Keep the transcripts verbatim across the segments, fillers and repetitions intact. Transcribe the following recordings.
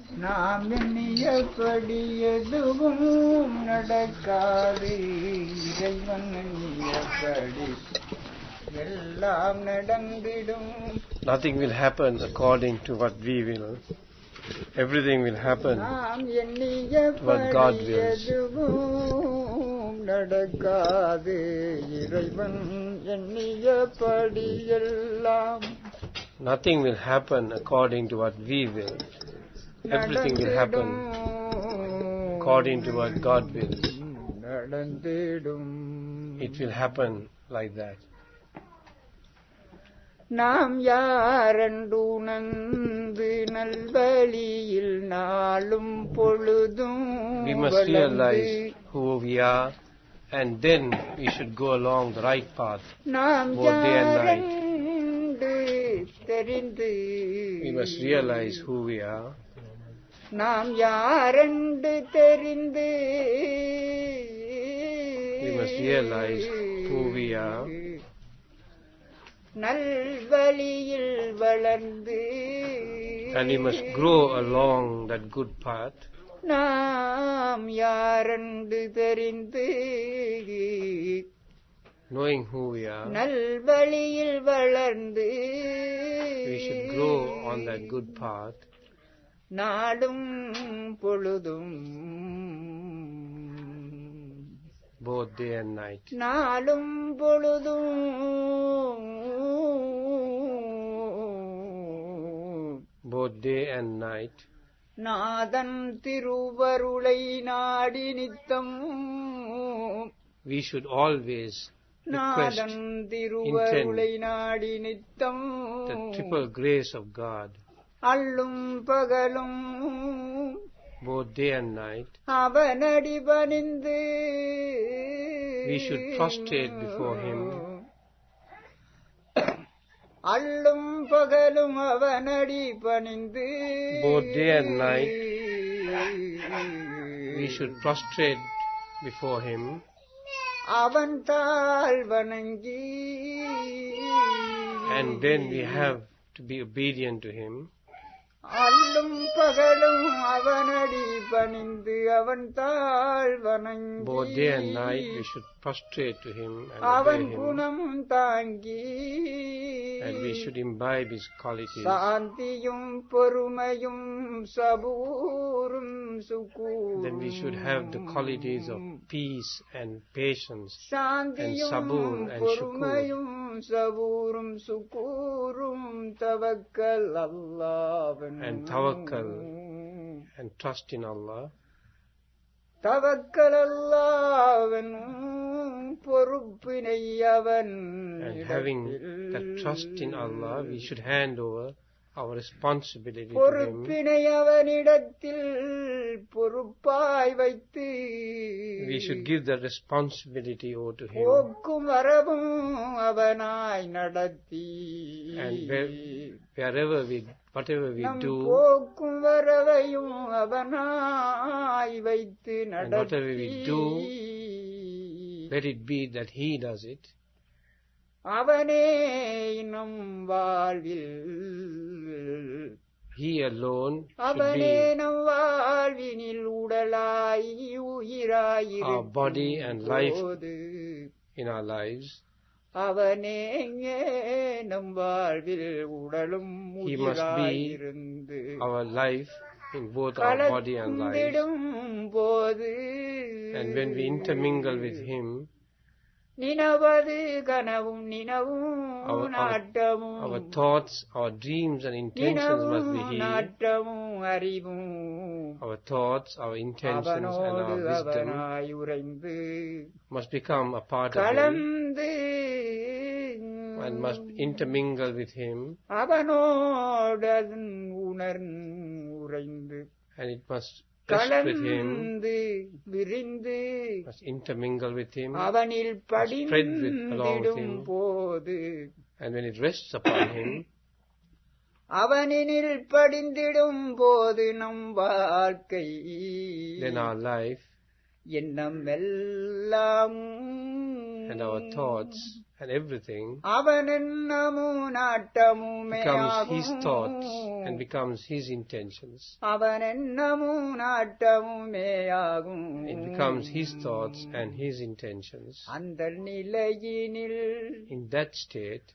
நாம் எண்ணியபடி எதுவும் நடக்காது, இறைவன் எண்ணியபடி எல்லாம் நடந்திடும். Nothing will happen according to what we will. Everything will happen நாம் எண்ணியபடி God wills. எதுவும் நடக்காது, இறைவன் எண்ணியபடி எல்லாம். Nothing will happen according to what we will. Everything will happen according to what God wills. நடந்திடும். It will happen like that. நாம் யாரென்று உணர்ந்து நல்வழியில் நாளும் பொழுதும் We must realize who we are, and then we should go along the right path, நாம் both day and night. யாரென்று தெரிந்து We must realize who we are. நாம் யாரென்று தெரிந்து We must realize who we are. நல்வழியில் வளர்ந்து And we must grow along that good path. நாம் யாரென்று தெரிந்து Knowing who we are, நல்வழியில் வளர்ந்து we should grow on that good path. நாடும் பொழுதும் Both day and night. நாளும் பொழுதும் Both day and night. நாதன் திருவருளை நாடி நித்தம். We should always request, நாதன் திருவருளை intend நாடி நித்தம். the triple grace of God. அள்ளும் பகலும் Both day and night. அவனடி பணிந்து We should prostrate before Him. அள்ளும் பகலும் அவனடி பணிந்து Both day and night. We should prostrate before Him. அவன் தாழ் வணங்கி And then we have to be obedient to Him. அள்ளும் பகலும் அவனடி பணிந்து அவன் தாழ் வணங்கி Both day and night we should prostrate to Him and அவன் obey Him. குணம் தாங்கி And we should imbibe His qualities. சாந்தியும் பொறுமையும் சபூரும் சுகூரும். Then we should have the qualities of peace and patience and சாந்தியும் sabur and பொறுமையும் சபூரும் சுகூரும் தவக்கல் அல்லாஹ்வன் and tawakkal and trust in Allah. தவக்கல் அல்லாஹ்வன் பொறுப்பினை அவன் And having that trust in Allah, we should hand over our responsibility to Him. பொறுப்பினை அவனிடத்தில் பொறுப்பாய் வைத்து We should give that responsibility over to Him. போக்கும் வரவும் அவனாய் நடத்தி And where, wherever we, whatever we நம் do, போக்கும் வரவையும் அவனாய் வைத்து and whatever நடத்தி we do, let it be that He does it. அவனே நம் வாழ்வில் He alone should அவனே be நம் வாழ்வினில் உடலாய் உயிராயிரு our body and life in our lives. அவனே நம் வாழ்வில் உடலும் He must be உயிராயிருந்து our life in both our body and lives. கலந்திடும் போது And when we intermingle with Him, நினவது கனவும் நினவும் our, நாட்டமும் our, our thoughts, our dreams and intentions must be His. நாட்டமும் அறிவும் Our thoughts, our intentions and our அவனோடு wisdom அவனாய் உறைந்து must become a part of Him கலந்து and must intermingle with Him, அவனோடு அதன் உணர் உறைந்து and it must rest with Him, கலந்து விரிந்து must intermingle with Him, அவனில் spread with, along with படிந்திடும் Him, போது and when it rests upon Him, அவனில் படிந்திடும் போது நம் வாழ்க்கை then our life எண்ணம் எல்லாம் and our thoughts and everything அவன் எண்ணமும் நாட்டமுமே becomes his ஆகும். thoughts and becomes his intentions. அவன் எண்ணமும் நாட்டமுமே ஆகும். It becomes his thoughts and his intentions. அந்த நிலையினில் In that state,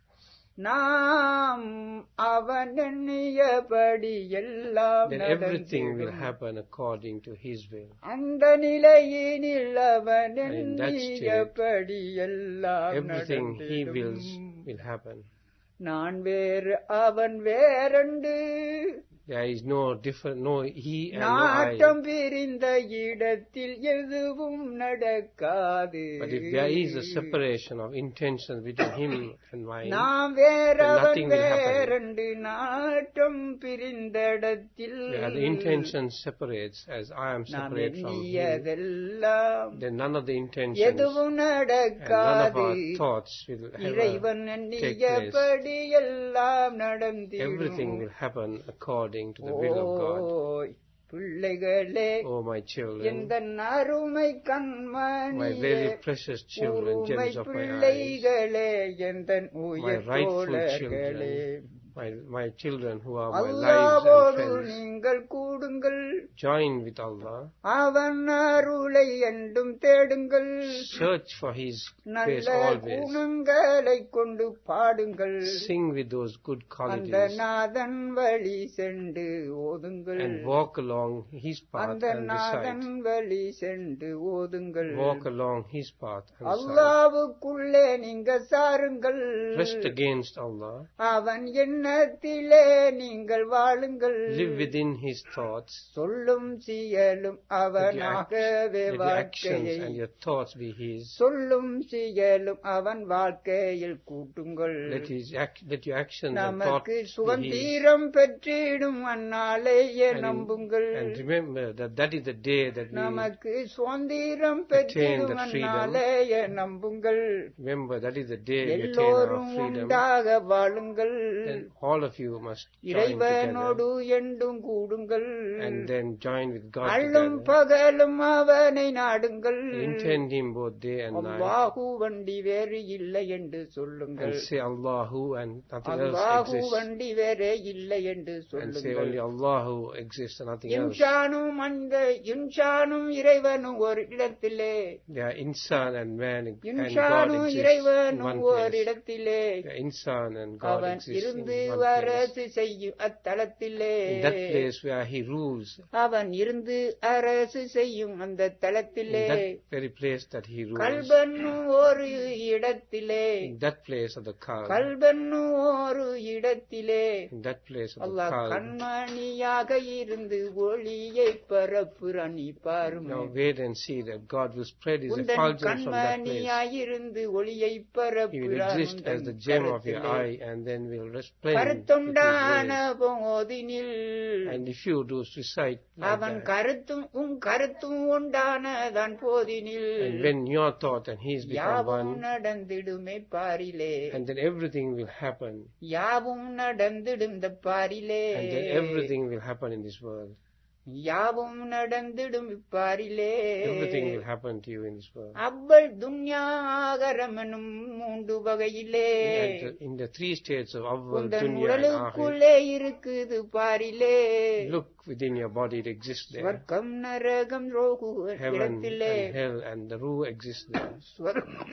நாம் அவன் எண்ணியபடி எல்லாம் then everything will நடந்திடும். happen according to his will. அந்த நிலையினில் அவன் And in that state, எண்ணியபடி எல்லாம் Everything he wills நடந்திடும். will happen. நான் வேறு அவன் வேறண்டு There is no different, no he and no நாட்டம் I. பிரிந்த இடத்தில் எதுவும் நடக்காது. But if there is a separation of intentions between him and mine, நாம் வேறவன் nothing will happen. வேறண்டு நாட்டம் பிரிந்த இடத்தில் where the intention separates as I am நாம் separate from him, எண்ணியதெல்லாம் then none of the intentions எதுவும் and none of நடக்காது. our thoughts will இறைவன் ever take place. எண்ணியபடி எல்லாம் நடந்திடும். Everything will happen according to the will of God. ஓய் பிள்ளைகளே, Oh, my children, எந்த அருமை my கண்மணியே, very precious children, உருமை gems of my eyes, பிள்ளைகளே, எந்த my உயிர் rightful தோழர்களே, children, my, my children who are my lives அல்லாஹ்வோடு and friends, நீங்கள் கூடுங்கள், join with Allah, அவன் அருளை என்றும் தேடுங்கள், search for His நல்ல face always, குணங்களை கொண்டு பாடுங்கள், sing with those good அந்த qualities, நாதன் வழி சென்று ஓதுங்கள், and walk along His path அந்த and நாதன் recite. வழி சென்று ஓதுங்கள். Walk along His path and recite. அல்லாஹ்வுக்குள்ளே நீங்க சாருங்கள், Rest against Allah, அவன் எண்ணத்திலே நீங்கள் வாழுங்கள், live within His thoughts, சொல்லும் செயலும் let your, act- அவனாகவே let your actions வாழ்க்கையை, and your thoughts be His. சொல்லும் செயலும் அவன் வாழ்க்கையில் கூட்டுங்கள். Let his act, let your actions and நமக்கு thoughts be His. சுதந்திரம் பெற்றிடும் அந்நாளையே And, நம்புங்கள், and remember that that is the day that we நமக்கு சுதந்திரம் attain பெற்றிடும் the freedom. அந்நாளையே நம்புங்கள், remember that is the day we attain our எல்லோரும் freedom. உண்டாக வாழுங்கள், Then all of you must join இறைவனோடு together என்றும் கூடுங்கள், and then join with God அள்ளும் together. பகலும் அவனை நாடுங்கள், Intend Him both day and night, அல்லாஹு வண்டி வேறு இல்லை என்று and சொல்லுங்கள், say Allahu and nothing else அல்லாஹு exists, வண்டி வேறே இல்லை என்று and say சொல்லுங்கள். only Allahu exists and nothing else. இன்சானும் அந்த இன்சானும் இறைவனும் ஒரு இடத்திலே, They are insan and man and God இன்சானும் exist in இறைவனும் one ஒரு place. இடத்திலே, They are insan and God அவன் exists in இருந்து one place. அரசு செய்யும் அத்தலத்திலே, In that place where He rules, அவன் இருந்து அரசு செய்யும் அந்த in தலத்திலே, that very place that He rules, கல்பன்னும் ஒரு இடத்திலே, in that place of the calm, கல்பன்னும் ஒரு இடத்திலே, in that place of the Allah calm. கண்மணியாக இருந்து ஒளியை பரப்புறான். நீ பாருங்க, Now wait and see that God will spread His உந்தன் effulgence from that place. கண்மணியாயிருந்து ஒளியை He will பரப்புறான். exist as the gem of your eye and then will resplend with His கருத்துண்டான rays. போதினில், And if you do recite like அவன் that, கருத்தும் உன் கருத்தும் உண்டானதான் போதினில், and when your thought and His become யாவும் one, நடந்திடுமே பாரிலே, and then everything will happen, யாவும் நடந்திடும் இந்த பாரிலே, and then everything will happen in this world. யாவும் நடந்திடும் இப்பாரிலே, Everything will happen to you in this world. அவ்வள் துன்யாகரமனும் மூன்று வகையிலே, And the- in the three states of Awwal, உந்தன் Dunya and Akhir, உடலுக்குள்ளே இருக்குது பாரிலே, look within your body, it exists there. ஸ்வர்க்கம் நரகம் rohu Heaven இடத்திலே, and hell and the Ruh exists there. ஸ்வர்க்கம்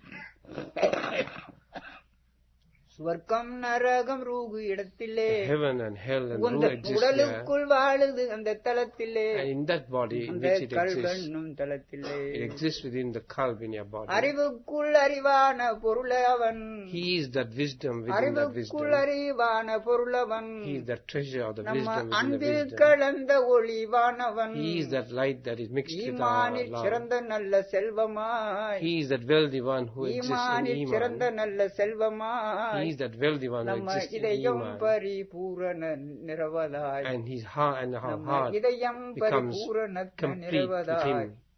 ஸ்வர்க்கம் நரகம் ரூகு இடத்திலே, Heaven and hell and Ruh உந்தன் exist there. உடலுக்குள் வாழுது அந்த தலத்திலே, And in that body in அந்த which it exists, கல்வென்னும் தலத்திலே, it exists within the kalb in your body. அறிவுக்குள் அறிவான பொருள் அவன், He is that wisdom within that அறிவுக்குள் wisdom. அறிவான பொருளவன், He is that treasure of the நம்ம wisdom within the Anbil wisdom. கலந்த ஒளிவானவன், He is that light that is mixed with our ஈமானில் love. சிறந்த நல்ல செல்வமாய், He is that wealthy one who exists in ஈமானில் சிறந்த Iman. நல்ல செல்வமாய், He is that wealthy one who நம்ம exists in இதயம் Iman. பரிபூரண நிறைவதாய், And his heart and our நம்ம heart இதயம் becomes பரிபூரண complete with நிறைவதாய், Him.